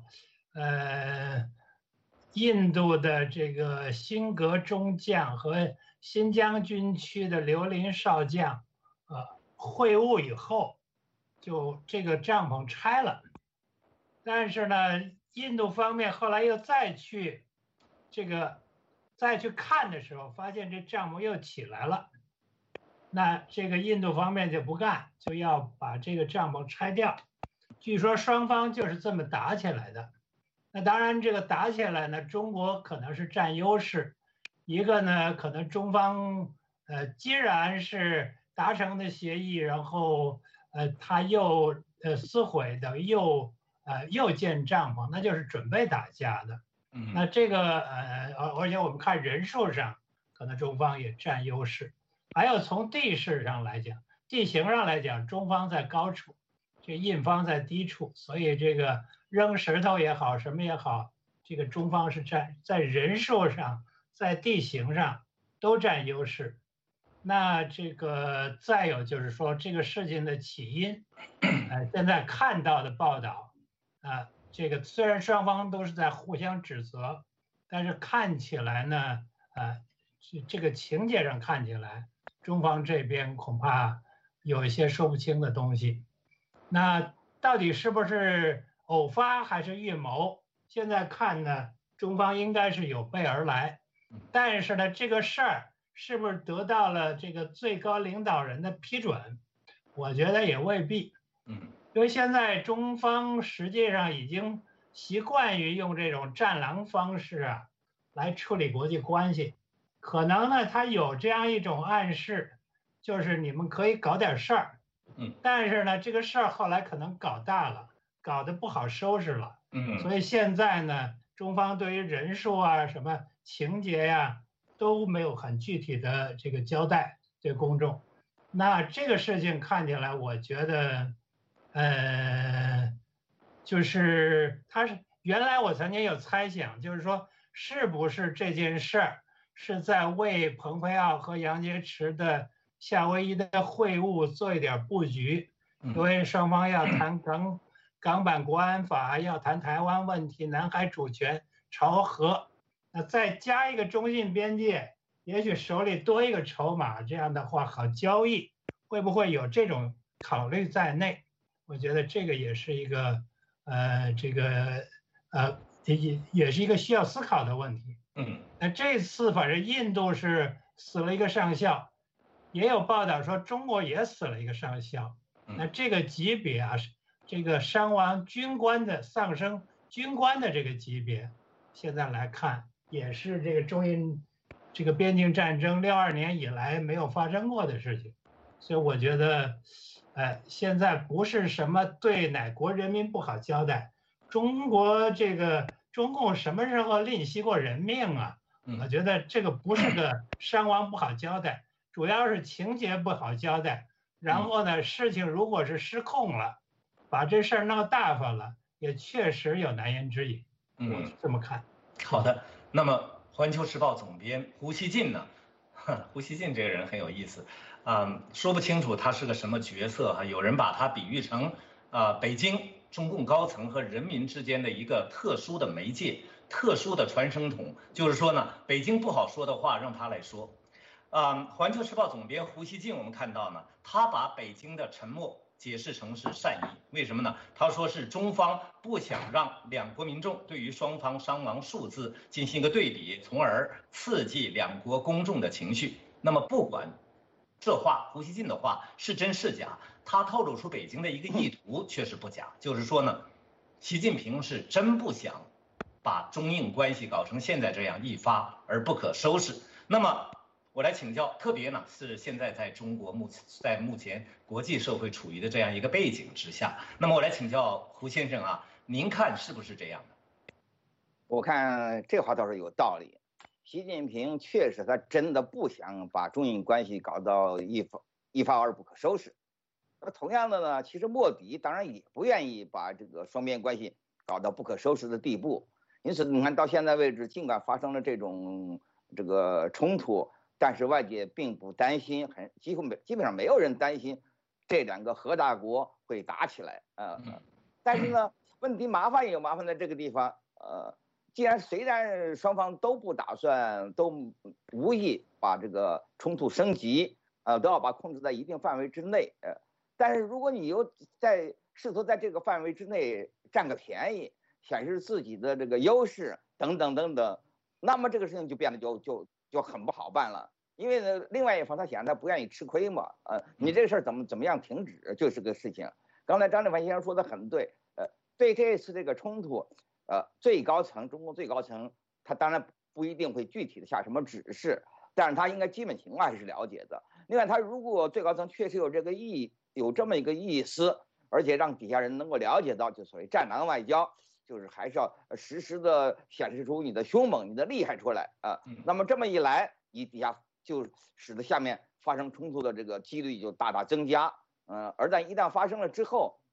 印度的这个辛格中将和新疆军区的刘林少将，会晤以后，就这个帐篷拆了。但是呢，印度方面后来又再去看的时候，发现这帐篷又起来了。那这个印度方面就不干，就要把这个帐篷拆掉。据说双方就是这么打起来的。那当然，这个打起来呢，中国可能是占优势。一个呢，可能中方既然是达成的协议，然后他又撕毁的又建帐篷，那就是准备打架的。那这个而且我们看人数上，可能中方也占优势。还有从地势上来讲，地形上来讲，中方在高处。 这印方在低处，所以这个扔石头也好，什么也好，这个中方是在人数上，在地形上都占优势。那这个再有就是说这个事情的起因，现在看到的报道，这个虽然双方都是在互相指责，但是看起来呢，这个情节上看起来，中方这边恐怕有一些说不清的东西。那到底是不是偶发还是预谋？现在看呢，中方应该是有备而来，但是呢，这个事儿是不是得到了这个最高领导人的批准？我觉得也未必。因为现在中方实际上已经习惯于用这种战狼方式来处理国际关系，可能呢，他有这样一种暗示，就是你们可以搞点事儿。但是呢，这个事儿后来可能搞大了，搞得不好收拾了。所以现在呢，中方对于人数什么情节都没有很具体的这个交代对公众。那这个事情看起来，我觉得，就是原来我曾经有猜想，就是说是不是这件事儿是在为蓬佩奥和杨洁篪的夏威夷的会晤做一点布局，因为双方要谈港版国安法，要谈台湾问题、南海主权、朝核，那再加一个中印边界，也许手里多一个筹码，这样的话好交易，会不会有这种考虑在内？我觉得这个也是一个也是一个需要思考的问题。那这次反正印度是死了一个上校，也有报道说中国也死了一个上校。那这个级别这个伤亡军官的丧生军官的这个级别，现在来看也是这个中印这个边境战争62年以来没有发生过的事情。所以我觉得，现在不是什么对哪国人民不好交代，中共什么时候吝惜过人命啊？我觉得这个不是个伤亡不好交代，主要是情节不好交代。然后呢，事情如果是失控了，把这事儿闹大发了，也确实有难言之隐。我是这么看。 好的，那么《环球时报》总编胡锡进呢？胡锡进这个人很有意思，说不清楚他是个什么角色有人把他比喻成北京中共高层和人民之间的一个特殊的媒介、特殊的传声筒，就是说呢，北京不好说的话让他来说。环球时报总编胡锡进，我们看到呢，他把北京的沉默解释成是善意，为什么呢？他说是中方不想让两国民众对于双方伤亡数字进行一个对比，从而刺激两国公众的情绪。那么不管这话，胡锡进的话是真是假，他透露出北京的一个意图却是不假，就是说呢，习近平是真不想把中印关系搞成现在这样一发而不可收拾。那么我来请教，特别呢是现在在中国在目前国际社会处于的这样一个背景之下，那么我来请教胡先生您看是不是这样的？ 我看这话倒是有道理，习近平确实他真的不想把中印关系搞到一发而不可收拾。那同样的呢，其实莫迪当然也不愿意把这个双边关系搞到不可收拾的地步。因此你看到现在为止，尽管发生了这种冲突，但是外界并不担心，基本上没有人担心这两个核大国会打起来但是呢，问题麻烦也有麻烦在这个地方虽然双方都不打算，都无意把这个冲突升级都要把控制在一定范围之内但是如果你又试图在这个范围之内占个便宜，显示自己的这个优势等等等等，那么这个事情就变得就很不好办了。因为呢，另外一方他显然他不愿意吃亏嘛，你这个事儿怎么样停止就是个事情。刚才张立凡先生说的很对，对这次这个冲突，中共最高层他当然不一定会具体的下什么指示，但是他应该基本情况还是了解的。另外，他如果最高层确实有这么一个意思，而且让底下人能够了解到，就所谓战狼外交。就是还是要实时的显示出你的凶猛、你的厉害出来那么这么一来，你底下就使得下面发生冲突的这个几率就大大增加。而一旦发生了之后，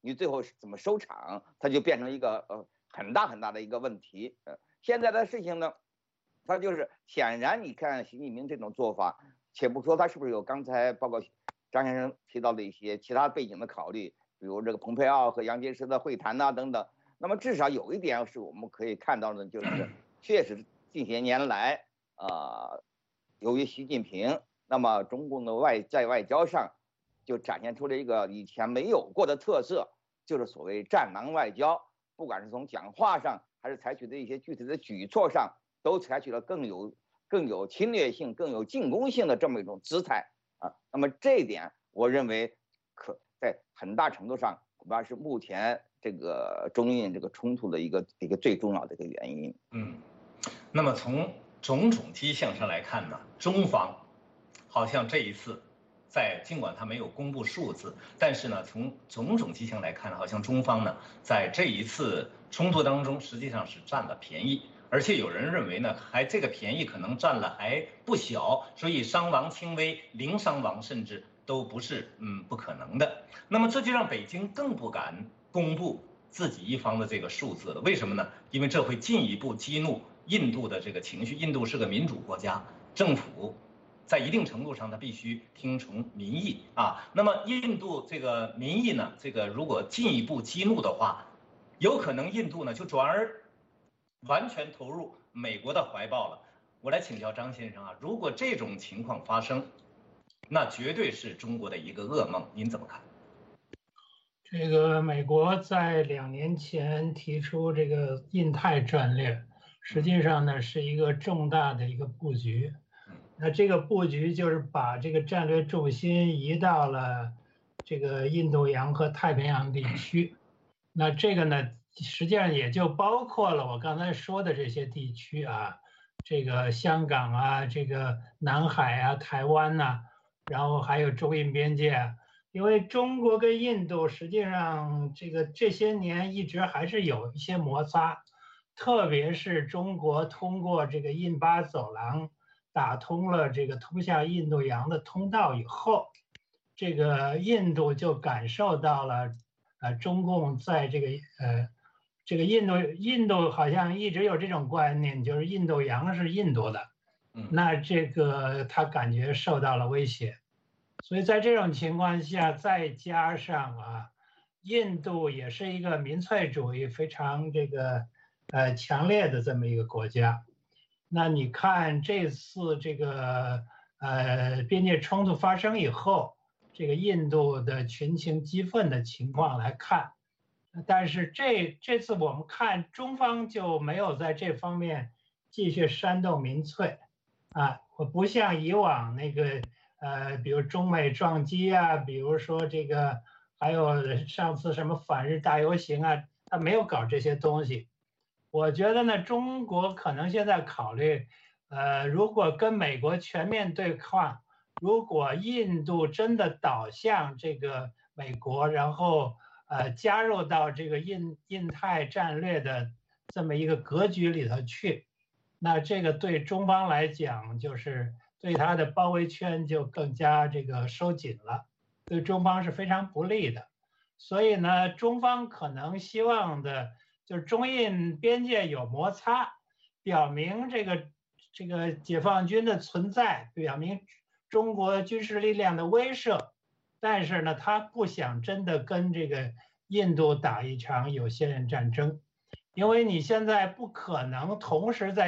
你最后是怎么收场，它就变成一个很大很大的一个问题。现在的事情呢，它就是显然你看习近平这种做法，且不说他是不是有刚才包括张先生提到的一些其他背景的考虑，比如这个蓬佩奥和杨洁篪的会谈等等。那么至少有一点是我们可以看到的，就是确实近些年来由于习近平，那么中共的在外交上就展现出了一个以前没有过的特色，就是所谓战狼外交。不管是从讲话上，还是采取的一些具体的举措上，都采取了更有侵略性、更有进攻性的这么一种姿态啊。那么这一点，我认为在很大程度上恐怕是目前这个中印这个冲突的一个最重要的一个原因。 那么从种种迹象上来看呢，中方好像这一次尽管他没有公布数字，但是呢，从种种迹象来看，好像中方呢在这一次冲突当中实际上是占了便宜，而且有人认为呢，这个便宜可能占了还不小，所以伤亡轻微，零伤亡甚至都不是不可能的。那么这就让北京更不敢公布自己一方的这个数字了。为什么呢？因为这会进一步激怒印度的这个情绪。印度是个民主国家，政府在一定程度上，它必须听从民意啊。那么印度这个民意呢，这个如果进一步激怒的话，有可能印度呢就转而完全投入美国的怀抱了。我来请教张先生啊，如果这种情况发生，那绝对是中国的一个噩梦，您怎么看？ 这个美国在2年前提出这个印太战略，实际上呢是一个重大的一个布局。那这个布局就是把这个战略重心移到了这个印度洋和太平洋地区。那这个呢，实际上也就包括了我刚才说的这些地区啊，这个香港啊，这个南海啊，台湾呐，然后还有中印边界啊。因为中国跟印度实际上这些年一直还是有一些摩擦，特别是中国通过这个印巴走廊打通了这个通向印度洋的通道以后，这个印度就感受到了中共在这个印度好像一直有这种观念，就是印度洋是印度的，那这个他感觉受到了威胁。所以在这种情况下，再加上印度也是一个民粹主义非常强烈的这么一个国家。那你看这次这个边界冲突发生以后，这个印度的群情激愤的情况来看，但是这次我们看中方就没有在这方面继续煽动民粹我不像以往比如中美撞击啊，比如说还有上次什么反日大游行啊，他没有搞这些东西。我觉得呢，中国可能现在考虑，如果跟美国全面对抗，如果印度真的倒向这个美国，然后加入到这个印太战略的这么一个格局里头去，那这个对中方来讲就是对它的包围圈就更加收紧了，对中方是非常不利的。所以呢，中方可能希望的就是中印边界有摩擦，表明这个解放军的存在，表明中国军事力量的威慑，但是呢，他不想真的跟这个印度打一场有限任战争。因为你现在不可能同时在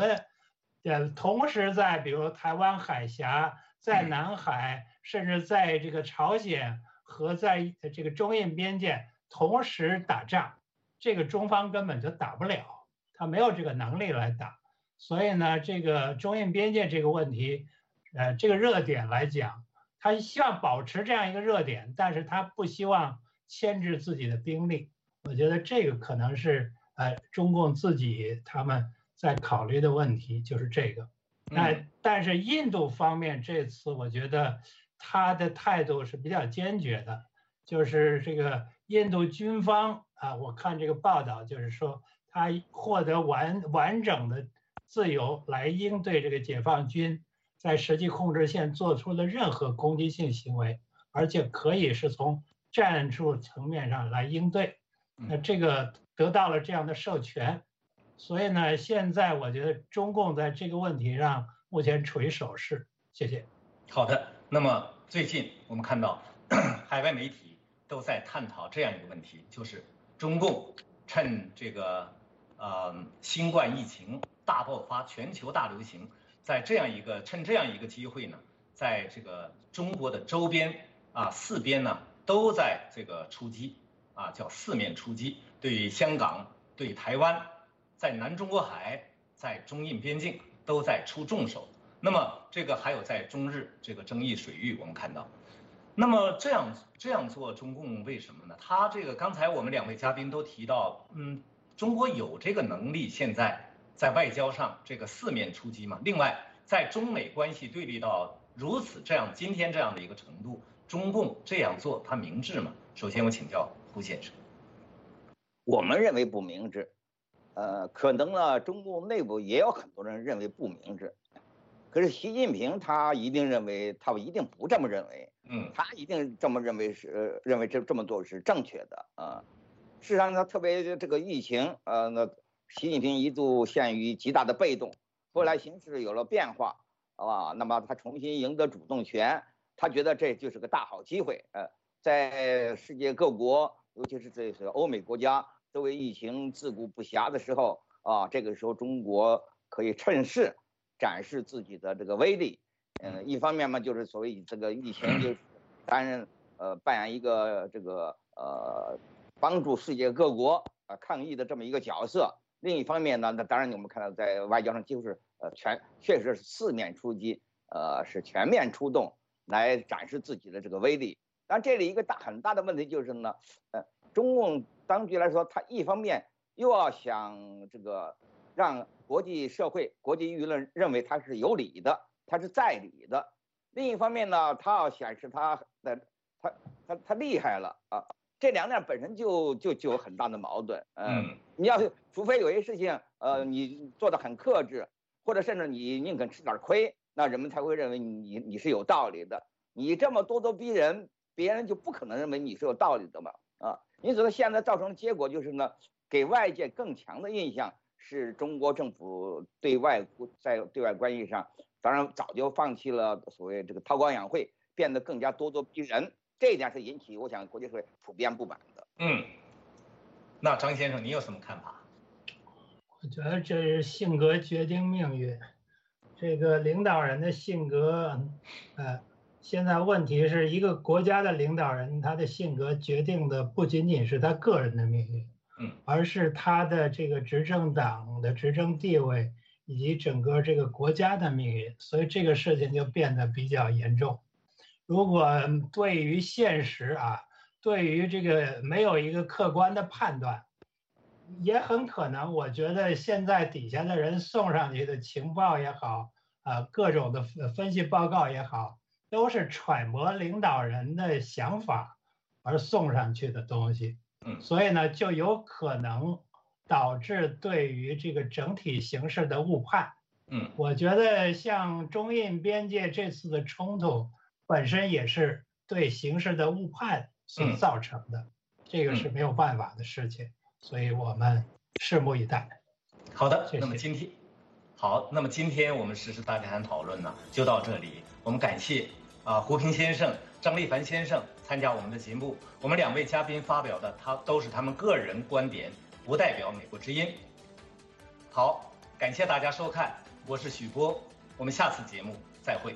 比如台湾海峡，在南海，甚至在这个朝鲜和在这个中印边界同时打仗，这个中方根本就打不了，他没有这个能力来打。所以呢，这个中印边界这个问题，这个热点来讲，他希望保持这样一个热点，但是他不希望牵制自己的兵力。我觉得这个可能是中共自己他们在考虑的问题，就是这个。但是印度方面这次我觉得他的态度是比较坚决的，就是这个印度军方我看这个报道就是说他获得完整的自由来应对这个解放军在实际控制线做出的任何攻击性行为，而且可以是从战术层面上来应对。那这个得到了这样的授权，所以呢，现在我觉得中共在这个问题上目前处于守势。谢谢。 好的，那么最近我们看到海外媒体都在探讨这样一个问题，就是中共趁这个新冠疫情大爆发、全球大流行，趁这样一个机会呢，在这个中国的周边四边呢都在这个出击叫四面出击，对香港、对台湾，在南中国海、在中印边境都在出重手。那么这个还有在中日这个争议水域，我们看到，那么这样做，中共为什么呢？他这个刚才我们两位嘉宾都提到，中国有这个能力，现在在外交上这个四面出击吗？另外，在中美关系对立到今天这样的一个程度，中共这样做，他明智吗？首先我请教胡先生。 我们认为不明智，可能呢，中共内部也有很多人认为不明智。可是习近平他一定不这么认为，他一定这么认为这么做是正确的啊。事实上，他特别这个疫情，那习近平一度陷于极大的被动，后来形势有了变化，那么他重新赢得主动权，他觉得这就是个大好机会，在世界各国，尤其是这些欧美国家都为疫情自顾不暇的时候这个时候中国可以趁势展示自己的这个威力，一方面嘛，就是所谓这个疫情就是扮演一个这个帮助世界各国抗疫的这么一个角色。另一方面呢，那当然我们看到在外交上几乎是确实是四面出击，是全面出动来展示自己的这个威力。但这里一个很大的问题就是呢，中共当局来说，他一方面又要想这个让国际社会、国际舆论认为他是有理的，他是在理的；另一方面呢，他要显示他厉害了这两点本身就有很大的矛盾。你要是除非有些事情你做得很克制，或者甚至你宁肯吃点亏，那人们才会认为你是有道理的。你这么咄咄逼人，别人就不可能认为你是有道理的嘛因此呢，现在造成的结果就是呢，给外界更强的印象。是中国政府在对外关系上，当然早就放弃了所谓这个韬光养晦，变得更加咄咄逼人，这一点是引起我想国际社会普遍不满的。 那张先生，你有什么看法？ 我觉得这是性格决定命运，这个领导人的性格，现在问题是一个国家的领导人，他的性格决定的不仅仅是他个人的命运。而是他的这个执政党的执政地位以及整个这个国家的命运，所以这个事情就变得比较严重。如果对于现实对于这个没有一个客观的判断，也很可能，我觉得现在底下的人送上去的情报也好，各种的分析报告也好，都是揣摩领导人的想法而送上去的东西。所以呢，就有可能导致对于这个整体形势的误判。我觉得像中印边界这次的冲突本身也是对形势的误判所造成的，这个是没有办法的事情，所以我们拭目以待。 好的， 谢谢。 那么今天我们时事大家谈讨论呢就到这里，我们感谢胡平先生、张立凡先生参加我们的节目，我们两位嘉宾发表的都是他们个人观点，不代表美国之音。好，感谢大家收看，我是许波，我们下次节目再会。